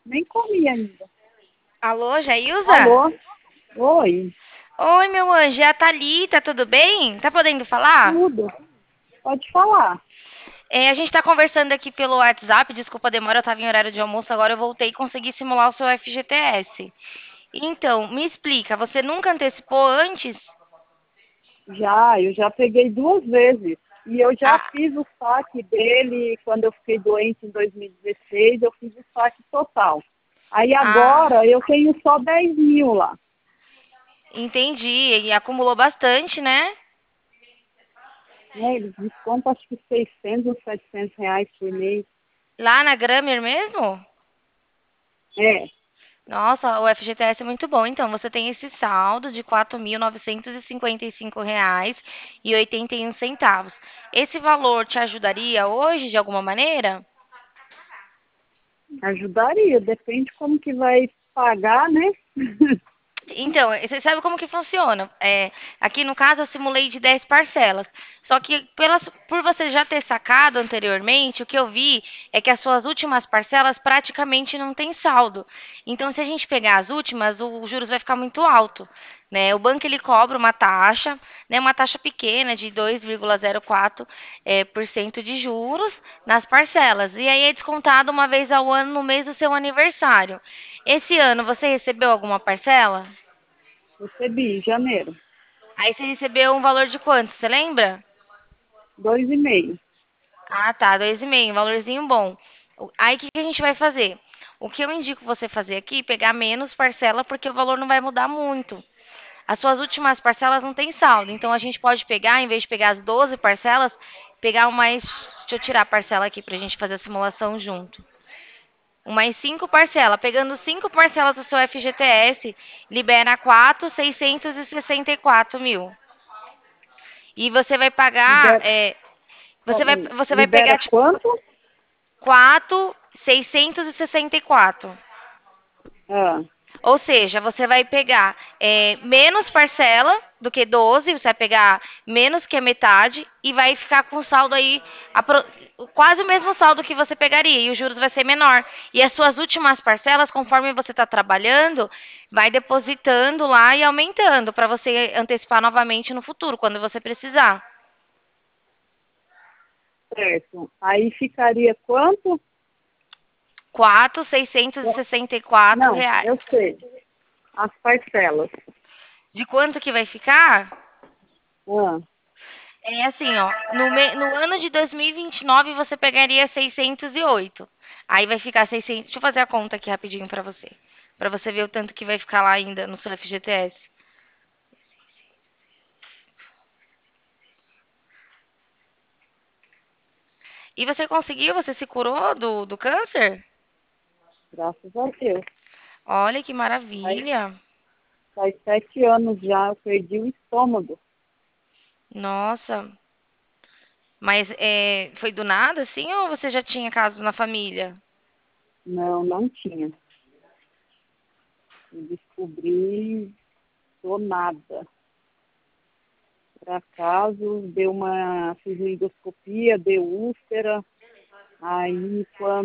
Nem comi ainda. Alô, Jailza? Alô? Oi, Oi, meu anjo, é a Thalita, tudo bem? Tá podendo falar? tudo. Pode falar. A gente tá conversando aqui pelo WhatsApp, desculpa a demora, eu tava em horário de almoço, agora eu voltei e consegui simular o seu FGTS. Então, me explica, você nunca antecipou antes? Eu já peguei 2 vezes. E eu já Ah, fiz o saque dele quando eu fiquei doente em 2016, eu fiz o saque total. Aí ah, agora eu tenho só 10 mil lá. entendi, e acumulou bastante, né? Né? Eles descontam acho que 600 ou 700 reais por mês. Lá na Grammer mesmo? É, Nossa, o FGTS é muito bom. Então, você tem esse saldo de R$ 4.955,81. Esse valor te ajudaria hoje de alguma maneira? ajudaria. Depende como que vai pagar, né? Então, você sabe como que funciona? Aqui no caso eu simulei de 10 parcelas. Só que por você já ter sacado anteriormente, o que eu vi é que as suas últimas parcelas praticamente não tem saldo. Então, se a gente pegar as últimas, o juros vai ficar muito alto, né? O banco ele cobra uma taxa, né, uma taxa pequena de 2,04 por cento de juros nas parcelas. E aí é descontado uma vez ao ano no mês do seu aniversário. Esse ano você recebeu alguma parcela? Recebi em janeiro. Aí você recebeu um valor de quanto, você lembra? 2,5. Ah, tá, 2,5, um valorzinho bom. Aí o que que a gente vai fazer? O que eu indico você fazer aqui, pegar menos parcela, porque o valor não vai mudar muito. As suas últimas parcelas não tem saldo, então a gente pode pegar, em vez de pegar as 12 parcelas, pegar umas. Deixa eu tirar a parcela aqui pra gente fazer a simulação junto. Umas 5 parcelas. Pegando 5 parcelas do seu FGTS, libera 4.664 mil. E você vai pagar, Libera, você vai libera pegar tipo quanto? 4.664. Ah, Ou seja, você vai pegar menos parcela do que 12, você vai pegar menos que a metade e vai ficar com saldo aí quase o mesmo saldo que você pegaria e os juros vai ser menor. E as suas últimas parcelas, conforme você está trabalhando, vai depositando lá e aumentando para você antecipar novamente no futuro, quando você precisar. certo. Aí ficaria quanto? 4.664 Não, reais. eu sei. As parcelas. De quanto que vai ficar? Ah, É assim, ó, no ano de 2029 você pegaria 608. Aí vai ficar 600. Deixa eu fazer a conta aqui rapidinho pra você ver o tanto que vai ficar lá ainda no seu FGTS. E você conseguiu? Você se curou do câncer? graças a Deus. Olha que Faz, maravilha. faz 7 anos já, eu perdi o estômago. Nossa. Mas foi do nada, assim, ou você já tinha casos na família? Não, não tinha. Eu descobri do nada. Por acaso, fiz uma endoscopia, deu úlcera. Aí,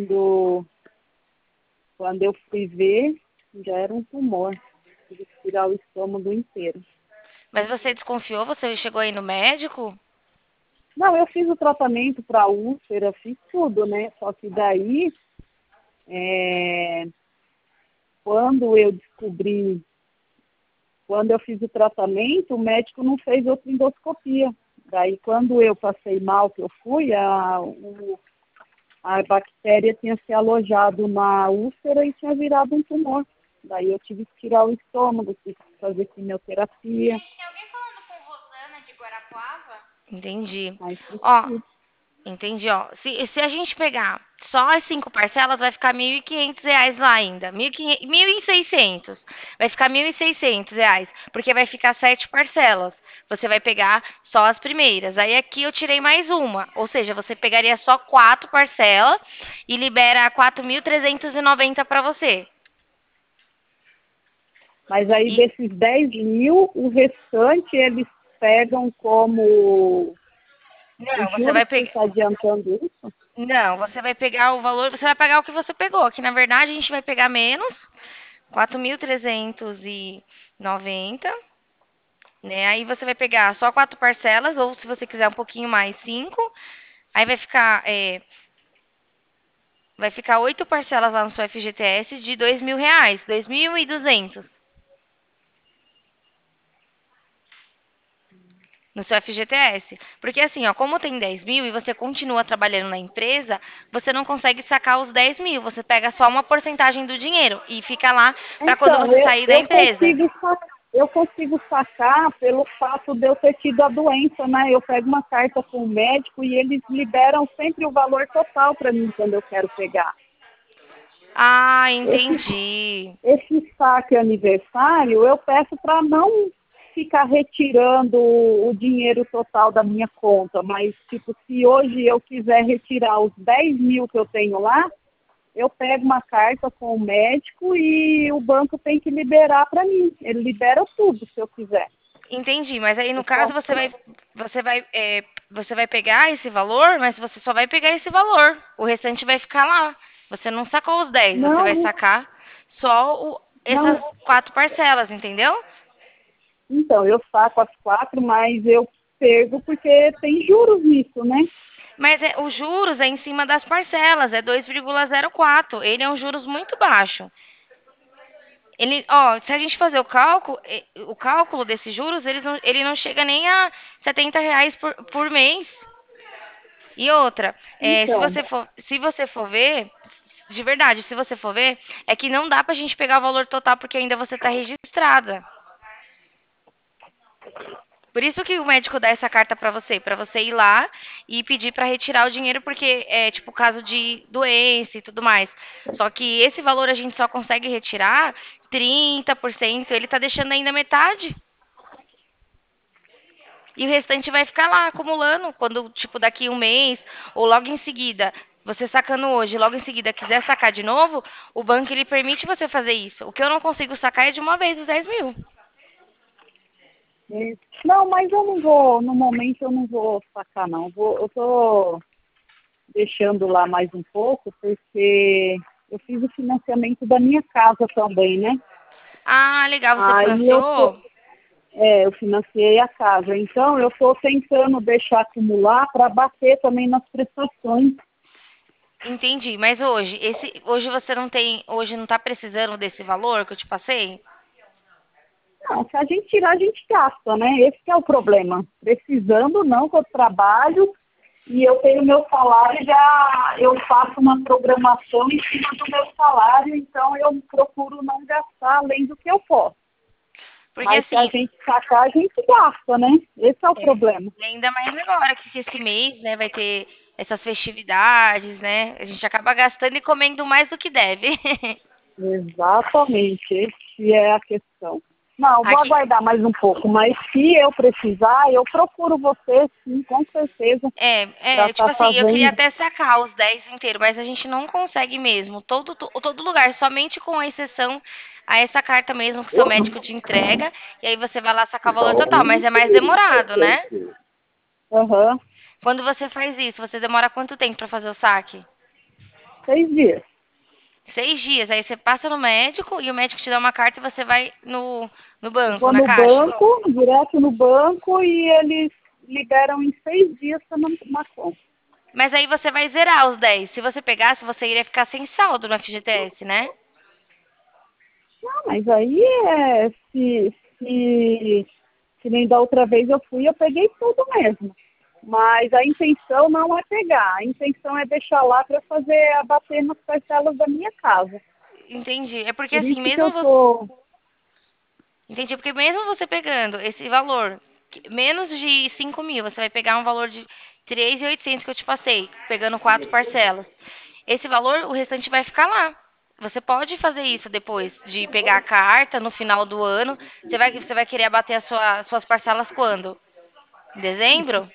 quando eu fui ver, já era um tumor. Tive que tirar o estômago inteiro. Mas você desconfiou? Você chegou aí no médico? Não, eu fiz o tratamento para úlcera, fiz tudo, né? Só que daí, é, quando eu descobri, quando eu fiz o tratamento, o médico não fez outra endoscopia. Daí, quando eu passei mal, que eu fui, a bactéria tinha se alojado na úlcera e tinha virado um tumor. Daí eu tive que tirar o estômago, tive que fazer quimioterapia, Entendi. aí fiz Ó, tudo. entendi, ó. Se a gente pegar só as 5 parcelas, vai ficar R$ 1.500 lá ainda. 1.600. Vai ficar R$ 1.600, porque vai ficar 7 parcelas. Você vai pegar só as primeiras. Aí aqui eu tirei mais uma. Ou seja, você pegaria só 4 parcelas e libera 4.390 para você. Mas aí E desses 10 mil, o restante eles pegam como o não, você juro vai que você pegar. está adiantando isso? Não, você vai pegar o valor, você vai pagar o que você pegou, que na verdade a gente vai pegar menos, 4.390, né? Aí você vai pegar só 4 parcelas, ou se você quiser um pouquinho mais, 5. Aí vai ficar 8 parcelas lá no seu FGTS de R$ 2.000, 2.200 no seu FGTS. Porque assim, ó, como tem 10 mil e você continua trabalhando na empresa, você não consegue sacar os 10 mil. Você pega só uma porcentagem do dinheiro e fica lá para quando Então, você sair da empresa. eu consigo sacar pelo fato de eu ter tido a doença, né? Eu pego uma carta com o médico e eles liberam sempre o valor total para mim quando eu quero pegar. Ah, Esse, entendi. esse saque aniversário, eu peço para não ficar retirando o dinheiro total da minha conta, mas, tipo, se hoje eu quiser retirar os 10 mil que eu tenho lá, eu pego uma carta com o médico e o banco tem que liberar para mim. Ele libera tudo se eu quiser. Entendi, mas aí no Eu caso posso. você vai pegar esse valor, mas você só vai pegar esse valor. O restante vai ficar lá. Você não sacou os 10, você vai Não, sacar só essas não. 4 parcelas, entendeu? Então, eu saco as 4, mas eu perco porque tem juros nisso, né? Mas os juros é em cima das parcelas, é 2,04. Ele é um juros muito baixo. Se a gente fazer o cálculo desses juros, ele não chega nem a R$ 70 por mês. E outra, Então, se você for ver, de verdade, se você for ver, é que não dá pra gente pegar o valor total porque ainda você tá registrada. Por isso que o médico dá essa carta pra você ir lá e pedir pra retirar o dinheiro, porque é tipo caso de doença e tudo mais. Só que esse valor a gente só consegue retirar 30%, ele tá deixando ainda metade. E o restante vai ficar lá acumulando. Quando, tipo, daqui um mês ou logo em seguida, você sacando hoje, logo em seguida quiser sacar de novo, o banco ele permite você fazer isso. O que eu não consigo sacar é de uma vez os 10 mil. não, mas eu não vou, no momento eu não vou sacar não. Eu tô deixando lá mais um pouco porque eu fiz o financiamento da minha casa também, né? Ah, legal, você Aí financiou? eu financiei a casa. Então eu estou tentando deixar acumular para bater também nas prestações. Entendi. Mas hoje você não tem, hoje não tá precisando desse valor que eu te passei? Não, se a gente tirar, a gente gasta, né? Esse que é o problema. Precisando não, que eu trabalho e eu tenho meu salário, já eu faço uma programação em cima do meu salário, então eu procuro não gastar além do que eu posso. Porque Mas se a assim, gente sacar, a gente gasta, né? Esse é o problema. e ainda mais agora que esse mês, né, vai ter essas festividades, né? A gente acaba gastando e comendo mais do que deve. Exatamente, esse é a questão. Não, vou Aqui, aguardar mais um pouco, mas se eu precisar, eu procuro você, sim, com certeza, para tipo estar assim, eu queria fazendo. até sacar os 10 inteiros, mas a gente não consegue mesmo. Todo lugar, somente com exceção a essa carta mesmo que o seu médico te entrega, e aí você vai lá sacar o valor total, mas é mais demorado, né? Aham, Quando você faz isso, você demora quanto tempo para fazer o saque? 6 dias. 6 dias. Aí você passa no médico e o médico te dá uma carta e você vai no Eu banco, vou na no caixa. banco, direto no banco, e eles liberam em 6 dias para uma conta. Mas aí você vai zerar os 10. Se você pegasse, você iria ficar sem saldo no FGTS, né? Não, mas aí se nem da outra vez eu fui, eu peguei tudo mesmo. Mas a intenção não é pegar, a intenção é deixar lá para fazer abater nas parcelas da minha casa. Entendi. É porque Por assim, isso que eu tô. entendi, porque mesmo você pegando esse valor, menos de 5 mil, você vai pegar um valor de 3.800 que eu te passei, pegando 4 parcelas. Esse valor, o restante vai ficar lá. Você pode fazer isso depois de pegar a carta no final do ano. Você vai querer abater suas parcelas quando? Em dezembro?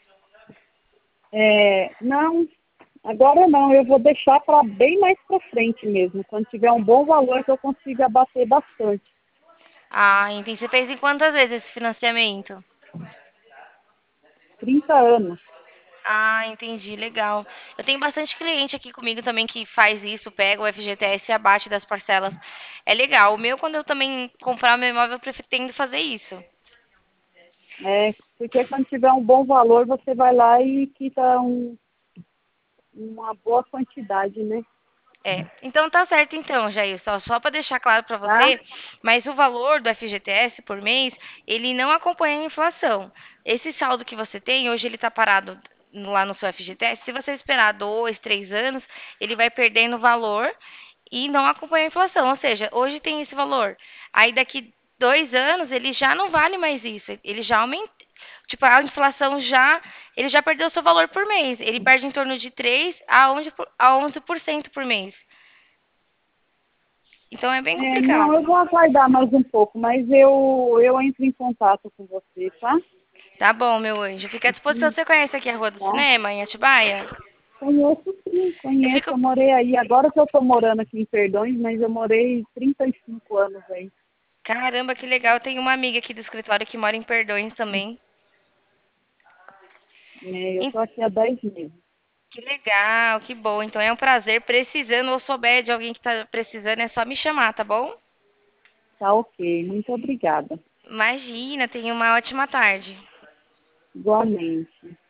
Não, agora não, eu vou deixar para bem mais para frente mesmo, quando tiver um bom valor que eu consiga abater bastante. Ah, entendi. Você fez em quantas vezes esse financiamento? 30 anos. Ah, entendi, legal. Eu tenho bastante cliente aqui comigo também que faz isso, pega o FGTS e abate das parcelas. É legal. O meu, quando eu também comprar meu imóvel, eu pretendo fazer isso. Porque quando tiver um bom valor, você vai lá e quita uma boa quantidade, né? É, então tá certo então, Jair, só para deixar claro para Tá? você, mas o valor do FGTS por mês, ele não acompanha a inflação. Esse saldo que você tem, hoje ele tá parado lá no seu FGTS, se você esperar 2, 3 anos, ele vai perdendo valor e não acompanha a inflação, ou seja, hoje tem esse valor, aí daqui 2 anos ele já não vale mais isso, ele já aumenta, tipo, a inflação já, ele já perdeu seu valor por mês, ele perde em torno de 3 a 11% por mês. Então é bem Não, complicado. eu vou aguardar mais um pouco, mas eu entro em contato com você, tá? Tá bom, meu anjo. Fica à disposição. Você conhece aqui a Rua do Tá? Cinema, em Atibaia? Conheço sim, Eu conheço. fico. Eu morei aí. Agora que eu tô morando aqui em Perdões, mas eu morei 35 anos aí. Caramba, que legal. Eu tenho uma amiga aqui do escritório que mora em Perdões também. Eu Em- tô aqui há 10 meses. Que legal, que bom. Então é um prazer. Precisando ou souber de alguém que tá precisando, é só me chamar, tá bom? Tá ok. Muito obrigada. Imagina, tenha uma ótima tarde. Igualmente.